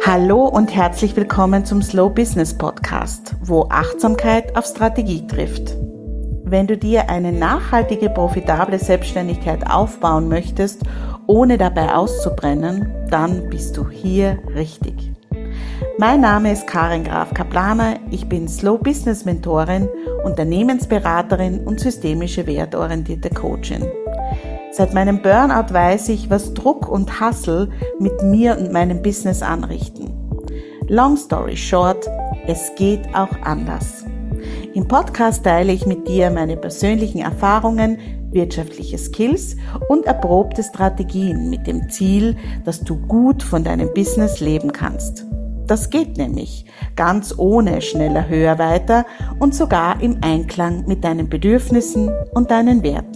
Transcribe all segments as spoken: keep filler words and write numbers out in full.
Hallo und herzlich willkommen zum Slow Business Podcast, wo Achtsamkeit auf Strategie trifft. Wenn du dir eine nachhaltige, profitable Selbstständigkeit aufbauen möchtest, ohne dabei auszubrennen, dann bist du hier richtig. Mein Name ist Karin Graf-Kaplaner, ich bin Slow Business Mentorin, Unternehmensberaterin und systemische wertorientierte Coachin. Seit meinem Burnout weiß ich, was Druck und Hustle mit mir und meinem Business anrichten. Long story short, es geht auch anders. Im Podcast teile ich mit dir meine persönlichen Erfahrungen, wirtschaftliche Skills und erprobte Strategien mit dem Ziel, dass du gut von deinem Business leben kannst. Das geht nämlich ganz ohne schneller, höher, weiter und sogar im Einklang mit deinen Bedürfnissen und deinen Werten.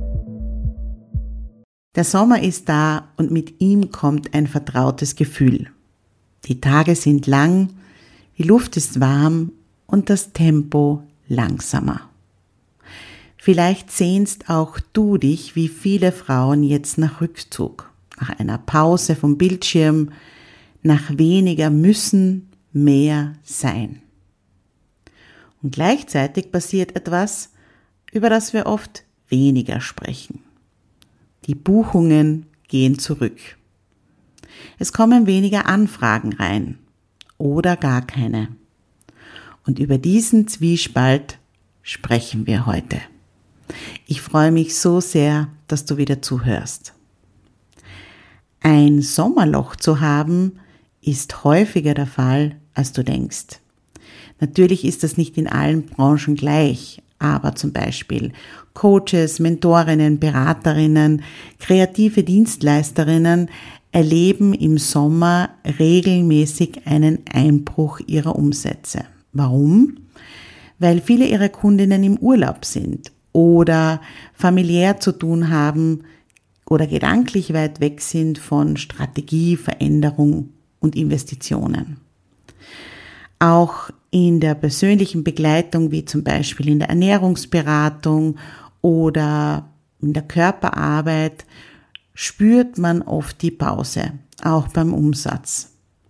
Der Sommer ist da und mit ihm kommt ein vertrautes Gefühl. Die Tage sind lang, die Luft ist warm und das Tempo langsamer. Vielleicht sehnst auch du dich, wie viele Frauen, jetzt nach Rückzug, nach einer Pause vom Bildschirm, nach weniger müssen, mehr sein. Und gleichzeitig passiert etwas, über das wir oft weniger sprechen. Die Buchungen gehen zurück. Es kommen weniger Anfragen rein oder gar keine. Und über diesen Zwiespalt sprechen wir heute. Ich freue mich so sehr, dass du wieder zuhörst. Ein Sommerloch zu haben, ist häufiger der Fall, als du denkst. Natürlich ist das nicht in allen Branchen gleich, aber zum Beispiel Coaches, Mentorinnen, Beraterinnen, kreative Dienstleisterinnen erleben im Sommer regelmäßig einen Einbruch ihrer Umsätze. Warum? Weil viele ihrer Kundinnen im Urlaub sind oder familiär zu tun haben oder gedanklich weit weg sind von Strategie, Veränderung und Investitionen. Auch in der persönlichen Begleitung, wie zum Beispiel in der Ernährungsberatung oder in der Körperarbeit, spürt man oft die Pause, auch beim Umsatz.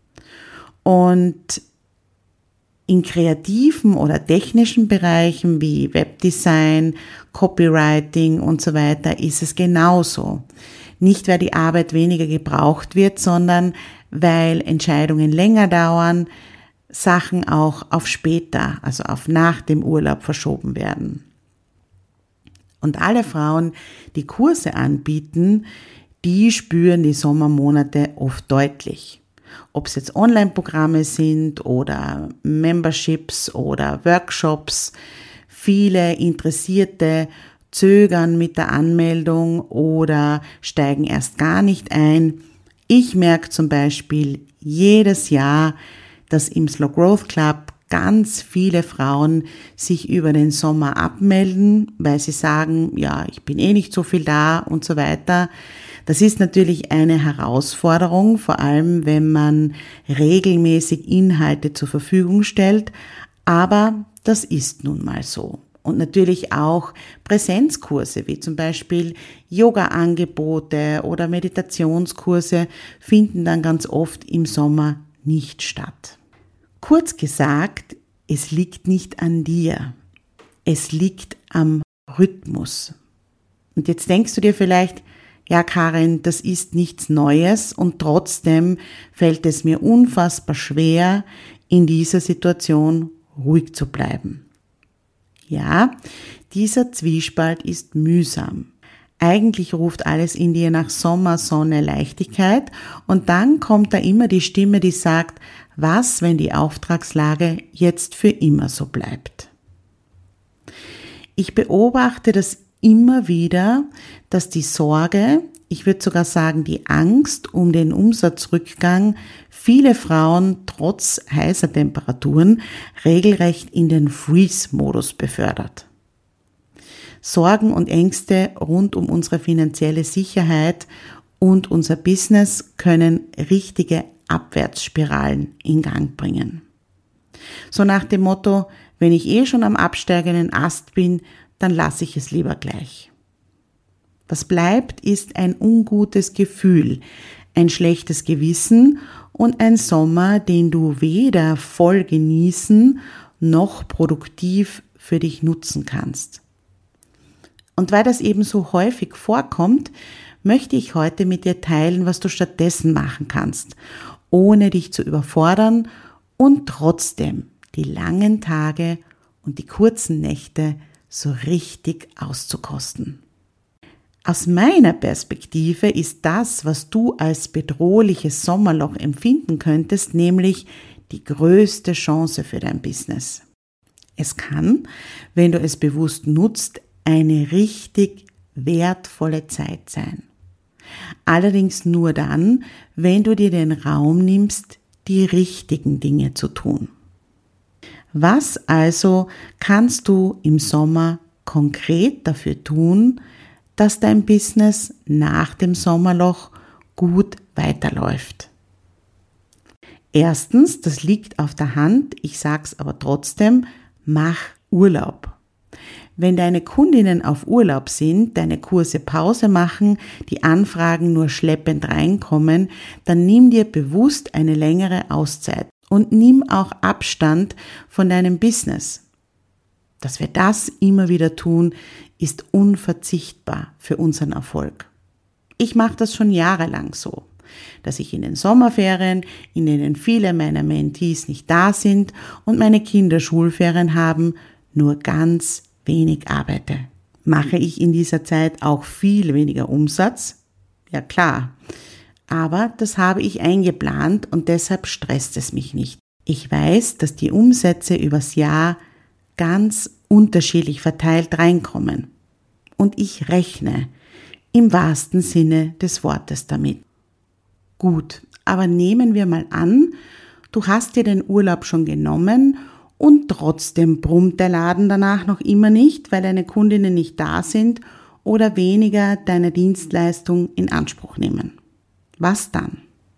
Und in kreativen oder technischen Bereichen wie Webdesign, Copywriting und so weiter ist es genauso. Nicht, weil die Arbeit weniger gebraucht wird, sondern weil Entscheidungen länger dauern, Sachen auch auf später, also auf nach dem Urlaub verschoben werden. Und alle Frauen, die Kurse anbieten, die spüren die Sommermonate oft deutlich. Ob es jetzt Online-Programme sind oder Memberships oder Workshops, viele Interessierte zögern mit der Anmeldung oder steigen erst gar nicht ein. Ich merke zum Beispiel jedes Jahr, dass im Slow Growth Club ganz viele Frauen sich über den Sommer abmelden, weil sie sagen, ja, ich bin eh nicht so viel da und so weiter. Das ist natürlich eine Herausforderung, vor allem wenn man regelmäßig Inhalte zur Verfügung stellt, aber das ist nun mal so. Und natürlich auch Präsenzkurse, wie zum Beispiel Yoga-Angebote oder Meditationskurse, finden dann ganz oft im Sommer nicht statt. Kurz gesagt, es liegt nicht an dir, es liegt am Rhythmus. Und jetzt denkst du dir vielleicht, ja Karin, das ist nichts Neues und trotzdem fällt es mir unfassbar schwer, in dieser Situation ruhig zu bleiben. Ja, dieser Zwiespalt ist mühsam. Eigentlich ruft alles in dir nach Sommer, Sonne, Leichtigkeit und dann kommt da immer die Stimme, die sagt, was, wenn die Auftragslage jetzt für immer so bleibt? Ich beobachte das immer wieder, dass die Sorge, ich würde sogar sagen die Angst um den Umsatzrückgang viele Frauen trotz heißer Temperaturen regelrecht in den Freeze-Modus befördert. Sorgen und Ängste rund um unsere finanzielle Sicherheit und unser Business können richtige Abwärtsspiralen in Gang bringen. So nach dem Motto, wenn ich eh schon am absteigenden Ast bin, dann lasse ich es lieber gleich. Was bleibt, ist ein ungutes Gefühl, ein schlechtes Gewissen und ein Sommer, den du weder voll genießen noch produktiv für dich nutzen kannst. Und weil das eben so häufig vorkommt, möchte ich heute mit dir teilen, was du stattdessen machen kannst, ohne dich zu überfordern und trotzdem die langen Tage und die kurzen Nächte so richtig auszukosten. Aus meiner Perspektive ist das, was du als bedrohliches Sommerloch empfinden könntest, nämlich die größte Chance für dein Business. Es kann, wenn du es bewusst nutzt, eine richtig wertvolle Zeit sein. Allerdings nur dann, wenn du dir den Raum nimmst, die richtigen Dinge zu tun. Was also kannst du im Sommer konkret dafür tun, dass dein Business nach dem Sommerloch gut weiterläuft? Erstens, das liegt auf der Hand, ich sag's aber trotzdem, mach Urlaub. Wenn deine Kundinnen auf Urlaub sind, deine Kurse Pause machen, die Anfragen nur schleppend reinkommen, dann nimm dir bewusst eine längere Auszeit und nimm auch Abstand von deinem Business. Dass wir das immer wieder tun, ist unverzichtbar für unseren Erfolg. Ich mache das schon jahrelang so, dass ich in den Sommerferien, in denen viele meiner Mentees nicht da sind und meine Kinder Schulferien haben, nur ganz wenig arbeite. Mache ich in dieser Zeit auch viel weniger Umsatz? Ja klar, aber das habe ich eingeplant und deshalb stresst es mich nicht. Ich weiß, dass die Umsätze übers Jahr ganz unterschiedlich verteilt reinkommen und ich rechne im wahrsten Sinne des Wortes damit. Gut, aber nehmen wir mal an, du hast dir den Urlaub schon genommen und trotzdem brummt der Laden danach noch immer nicht, weil deine Kundinnen nicht da sind oder weniger deine Dienstleistung in Anspruch nehmen. Was dann?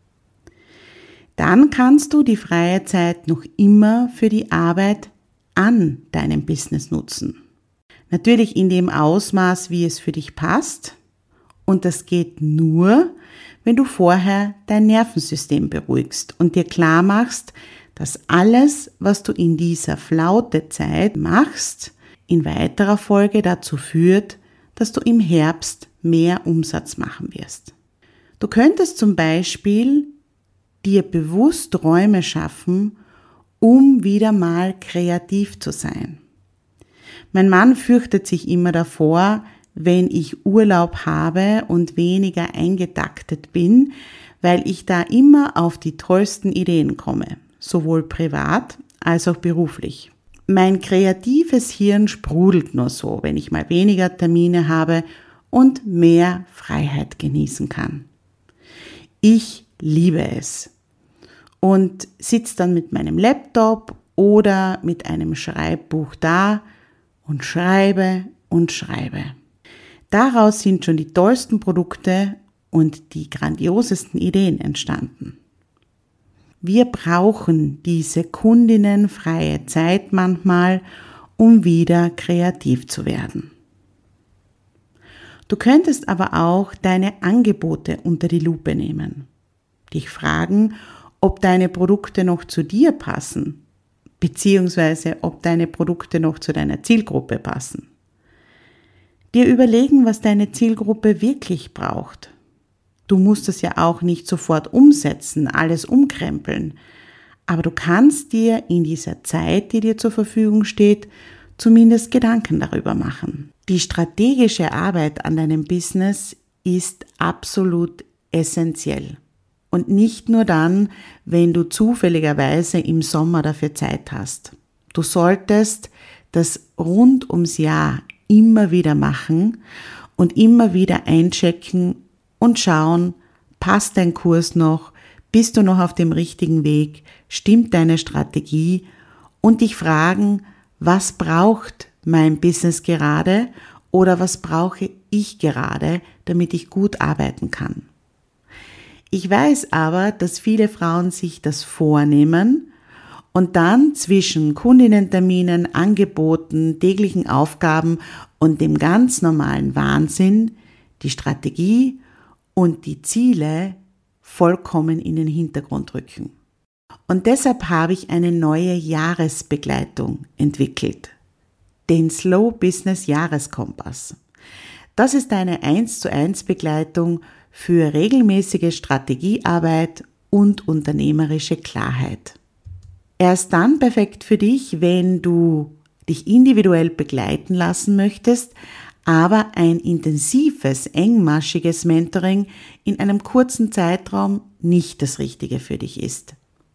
Dann kannst du die freie Zeit noch immer für die Arbeit an deinem Business nutzen. Natürlich in dem Ausmaß, wie es für dich passt. Und das geht nur, wenn du vorher dein Nervensystem beruhigst und dir klar machst, dass alles, was du in dieser Flautezeit machst, in weiterer Folge dazu führt, dass du im Herbst mehr Umsatz machen wirst. Du könntest zum Beispiel dir bewusst Räume schaffen, um wieder mal kreativ zu sein. Mein Mann fürchtet sich immer davor, wenn ich Urlaub habe und weniger eingetaktet bin, weil ich da immer auf die tollsten Ideen komme, sowohl privat als auch beruflich. Mein kreatives Hirn sprudelt nur so, wenn ich mal weniger Termine habe und mehr Freiheit genießen kann. Ich liebe es und sitze dann mit meinem Laptop oder mit einem Schreibbuch da und schreibe und schreibe. Daraus sind schon die tollsten Produkte und die grandiosesten Ideen entstanden. Wir brauchen diese kundinnenfreie Zeit manchmal, um wieder kreativ zu werden. Du könntest aber auch deine Angebote unter die Lupe nehmen, dich fragen, ob deine Produkte noch zu dir passen, beziehungsweise ob deine Produkte noch zu deiner Zielgruppe passen. Dir überlegen, was deine Zielgruppe wirklich braucht. Du musst es ja auch nicht sofort umsetzen, alles umkrempeln, aber du kannst dir in dieser Zeit, die dir zur Verfügung steht, zumindest Gedanken darüber machen. Die strategische Arbeit an deinem Business ist absolut essentiell. Und nicht nur dann, wenn du zufälligerweise im Sommer dafür Zeit hast. Du solltest das rund ums Jahr immer wieder machen und immer wieder einchecken und schauen, passt dein Kurs noch, bist du noch auf dem richtigen Weg, stimmt deine Strategie und dich fragen, was braucht mein Business gerade oder was brauche ich gerade, damit ich gut arbeiten kann. Ich weiß aber, dass viele Frauen sich das vornehmen und dann zwischen Kundinnenterminen, Angeboten, täglichen Aufgaben und dem ganz normalen Wahnsinn die Strategie und die Ziele vollkommen in den Hintergrund rücken. Und deshalb habe ich eine neue Jahresbegleitung entwickelt, den Slow Business Jahreskompass. Das ist eine eins zu eins Begleitung für regelmäßige Strategiearbeit und unternehmerische Klarheit. Er ist dann perfekt für dich, wenn du dich individuell begleiten lassen möchtest, aber ein intensives, engmaschiges Mentoring in einem kurzen Zeitraum nicht das Richtige für dich ist.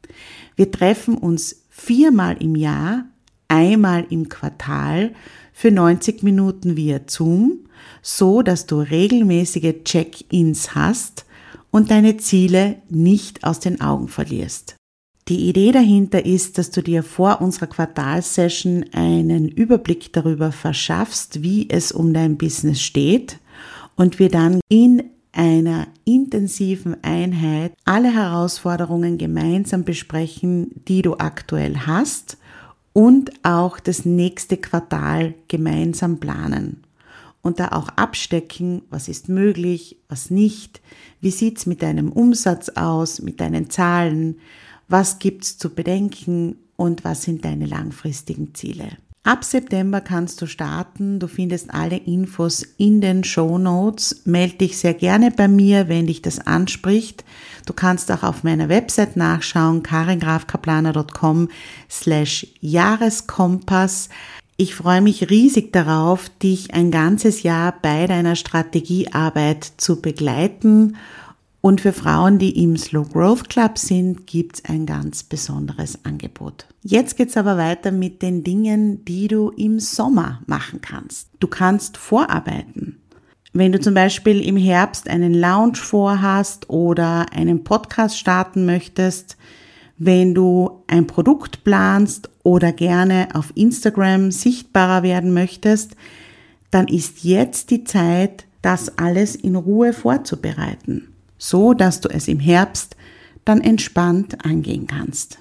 Wir treffen uns viermal im Jahr, einmal im Quartal für neunzig Minuten via Zoom, so dass du regelmäßige Check-ins hast und deine Ziele nicht aus den Augen verlierst. Die Idee dahinter ist, dass du dir vor unserer Quartalssession einen Überblick darüber verschaffst, wie es um dein Business steht und wir dann in einer intensiven Einheit alle Herausforderungen gemeinsam besprechen, die du aktuell hast und auch das nächste Quartal gemeinsam planen. Und da auch abstecken, was ist möglich, was nicht, wie sieht's mit deinem Umsatz aus, mit deinen Zahlen, was gibt's zu bedenken und was sind deine langfristigen Ziele. Ab September kannst du starten, du findest alle Infos in den Shownotes. Melde dich sehr gerne bei mir, wenn dich das anspricht. Du kannst auch auf meiner Website nachschauen, karingrafkaplaner punkt com slash Jahreskompass. Ich freue mich riesig darauf, dich ein ganzes Jahr bei deiner Strategiearbeit zu begleiten. Und für Frauen, die im Slow Growth Club sind, gibt's ein ganz besonderes Angebot. Jetzt geht's aber weiter mit den Dingen, die du im Sommer machen kannst. Du kannst vorarbeiten. Wenn du zum Beispiel im Herbst einen Launch vorhast oder einen Podcast starten möchtest, wenn du ein Produkt planst oder gerne auf Instagram sichtbarer werden möchtest, dann ist jetzt die Zeit, das alles in Ruhe vorzubereiten, so dass du es im Herbst dann entspannt angehen kannst.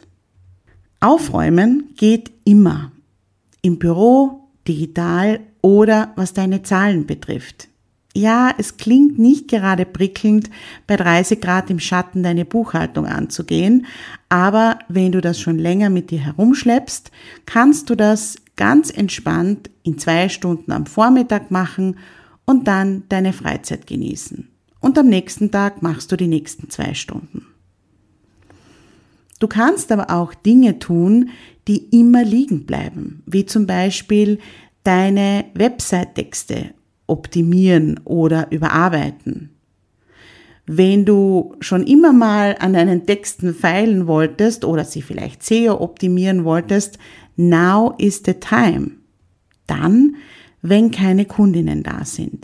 Aufräumen geht immer, im Büro, digital oder was deine Zahlen betrifft. Ja, es klingt nicht gerade prickelnd, bei dreißig Grad im Schatten deine Buchhaltung anzugehen, aber wenn du das schon länger mit dir herumschleppst, kannst du das ganz entspannt in zwei Stunden am Vormittag machen und dann deine Freizeit genießen. Und am nächsten Tag machst du die nächsten zwei Stunden. Du kannst aber auch Dinge tun, die immer liegen bleiben, wie zum Beispiel deine Website-Texte optimieren oder überarbeiten. Wenn du schon immer mal an deinen Texten feilen wolltest oder sie vielleicht S E O optimieren wolltest, now is the time. Dann, wenn keine Kundinnen da sind.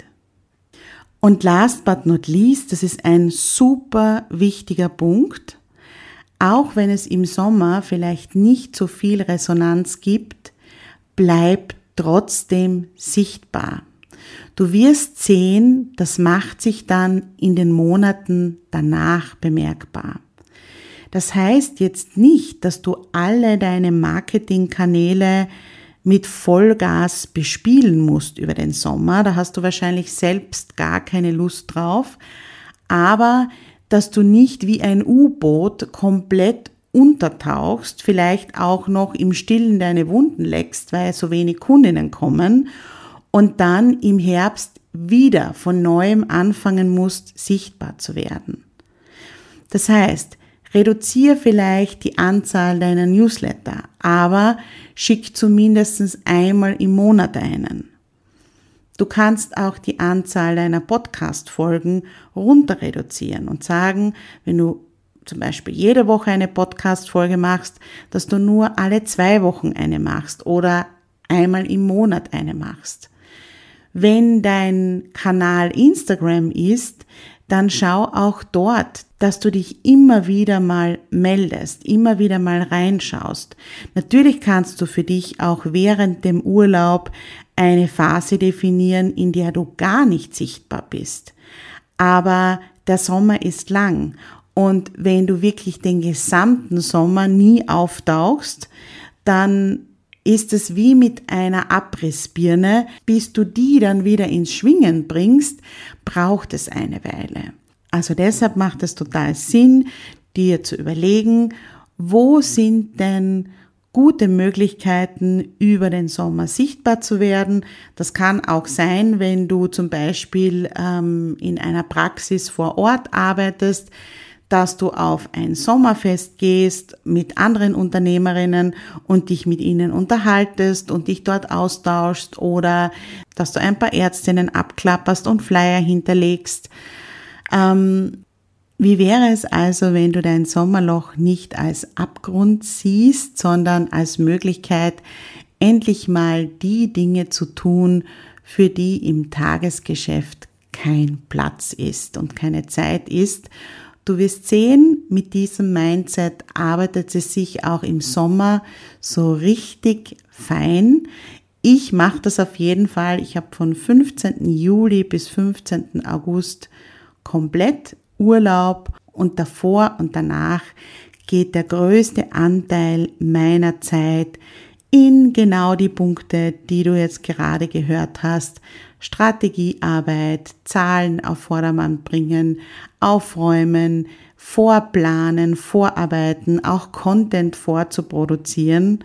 Und last but not least, das ist ein super wichtiger Punkt, auch wenn es im Sommer vielleicht nicht so viel Resonanz gibt, bleib trotzdem sichtbar. Du wirst sehen, das macht sich dann in den Monaten danach bemerkbar. Das heißt jetzt nicht, dass du alle deine Marketingkanäle mit Vollgas bespielen musst über den Sommer. Da hast du wahrscheinlich selbst gar keine Lust drauf. Aber dass du nicht wie ein U-Boot komplett untertauchst, vielleicht auch noch im Stillen deine Wunden leckst, weil so wenig Kundinnen kommen und dann im Herbst wieder von neuem anfangen musst, sichtbar zu werden. Das heißt, reduziere vielleicht die Anzahl deiner Newsletter, aber schick zumindest einmal im Monat einen. Du kannst auch die Anzahl deiner Podcast-Folgen runter reduzieren und sagen, wenn du zum Beispiel jede Woche eine Podcast-Folge machst, dass du nur alle zwei Wochen eine machst oder einmal im Monat eine machst. Wenn dein Kanal Instagram ist, dann schau auch dort, dass du dich immer wieder mal meldest, immer wieder mal reinschaust. Natürlich kannst du für dich auch während dem Urlaub eine Phase definieren, in der du gar nicht sichtbar bist. Aber der Sommer ist lang und wenn du wirklich den gesamten Sommer nie auftauchst, dann ist es wie mit einer Abrissbirne. Bis du die dann wieder ins Schwingen bringst, braucht es eine Weile. Also deshalb macht es total Sinn, dir zu überlegen, wo sind denn gute Möglichkeiten, über den Sommer sichtbar zu werden. Das kann auch sein, wenn du zum Beispiel ähm, in einer Praxis vor Ort arbeitest, dass du auf ein Sommerfest gehst mit anderen Unternehmerinnen und dich mit ihnen unterhaltest und dich dort austauschst, oder dass du ein paar Ärztinnen abklapperst und Flyer hinterlegst. Ähm, Wie wäre es also, wenn du dein Sommerloch nicht als Abgrund siehst, sondern als Möglichkeit, endlich mal die Dinge zu tun, für die im Tagesgeschäft kein Platz ist und keine Zeit ist? Du wirst sehen, mit diesem Mindset arbeitet es sich auch im Sommer so richtig fein. Ich mache das auf jeden Fall. Ich habe von fünfzehnten Juli bis fünfzehnten August komplett Urlaub und davor und danach geht der größte Anteil meiner Zeit in genau die Punkte, die du jetzt gerade gehört hast. Strategiearbeit, Zahlen auf Vordermann bringen, aufräumen, vorplanen, vorarbeiten, auch Content vorzuproduzieren.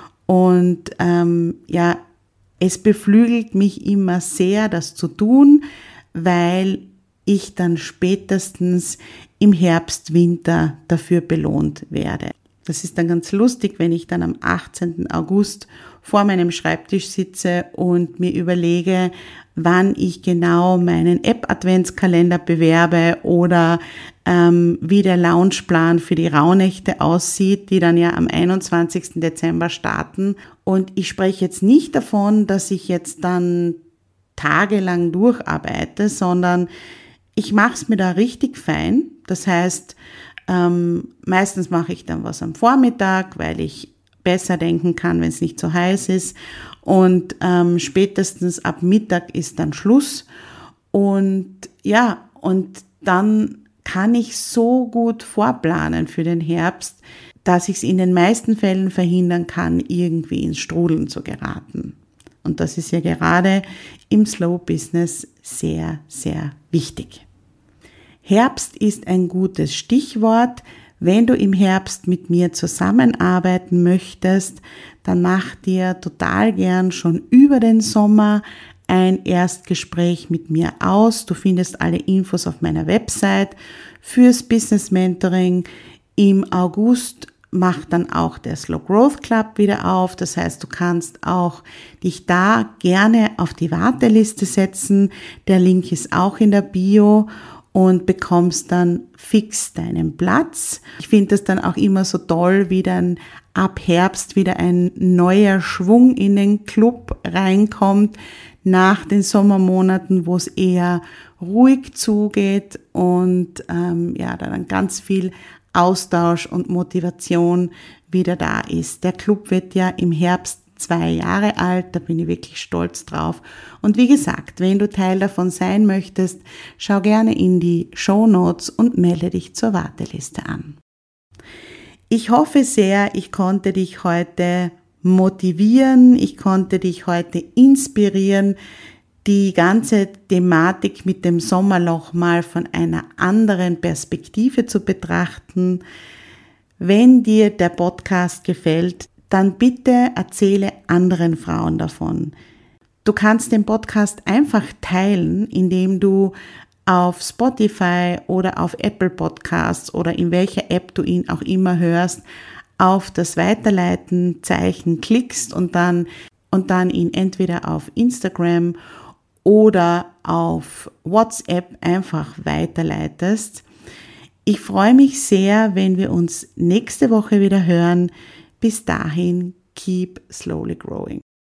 Und ähm, ja, es beflügelt mich immer sehr, das zu tun, weil ich dann spätestens im Herbst, Winter dafür belohnt werde. Das ist dann ganz lustig, wenn ich dann am achtzehnten August vor meinem Schreibtisch sitze und mir überlege, wann ich genau meinen App-Adventskalender bewerbe oder ähm, wie der Launchplan für die Rauhnächte aussieht, die dann ja am einundzwanzigsten Dezember starten. Und ich spreche jetzt nicht davon, dass ich jetzt dann tagelang durcharbeite, sondern ich mache es mir da richtig fein. Das heißt, ähm, meistens mache ich dann was am Vormittag, weil ich besser denken kann, wenn es nicht so heiß ist. Und ähm, spätestens ab Mittag ist dann Schluss. Und ja, und dann kann ich so gut vorplanen für den Herbst, dass ich es in den meisten Fällen verhindern kann, irgendwie ins Strudeln zu geraten. Und das ist ja gerade im Slow Business sehr, sehr wichtig. Herbst ist ein gutes Stichwort. Wenn du im Herbst mit mir zusammenarbeiten möchtest, dann mach dir total gern schon über den Sommer ein Erstgespräch mit mir aus. Du findest alle Infos auf meiner Website fürs Business Mentoring. Im August macht dann auch der Slow Growth Club wieder auf. Das heißt, du kannst auch dich da gerne auf die Warteliste setzen. Der Link ist auch in der Bio und bekommst dann fix deinen Platz. Ich finde das dann auch immer so toll, wie dann ab Herbst wieder ein neuer Schwung in den Club reinkommt, nach den Sommermonaten, wo es eher ruhig zugeht und ähm, ja, da dann ganz viel Austausch und Motivation wieder da ist. Der Club wird ja im Herbst zwei Jahre alt, da bin ich wirklich stolz drauf. Und wie gesagt, wenn du Teil davon sein möchtest, schau gerne in die Shownotes und melde dich zur Warteliste an. Ich hoffe sehr, ich konnte dich heute motivieren, ich konnte dich heute inspirieren, die ganze Thematik mit dem Sommerloch mal von einer anderen Perspektive zu betrachten. Wenn dir der Podcast gefällt, dann bitte erzähle anderen Frauen davon. Du kannst den Podcast einfach teilen, indem du auf Spotify oder auf Apple Podcasts oder in welcher App du ihn auch immer hörst, auf das Weiterleiten-Zeichen klickst und dann, und dann ihn entweder auf Instagram oder auf WhatsApp einfach weiterleitest. Ich freue mich sehr, wenn wir uns nächste Woche wieder hören. Bis dahin, keep slowly growing.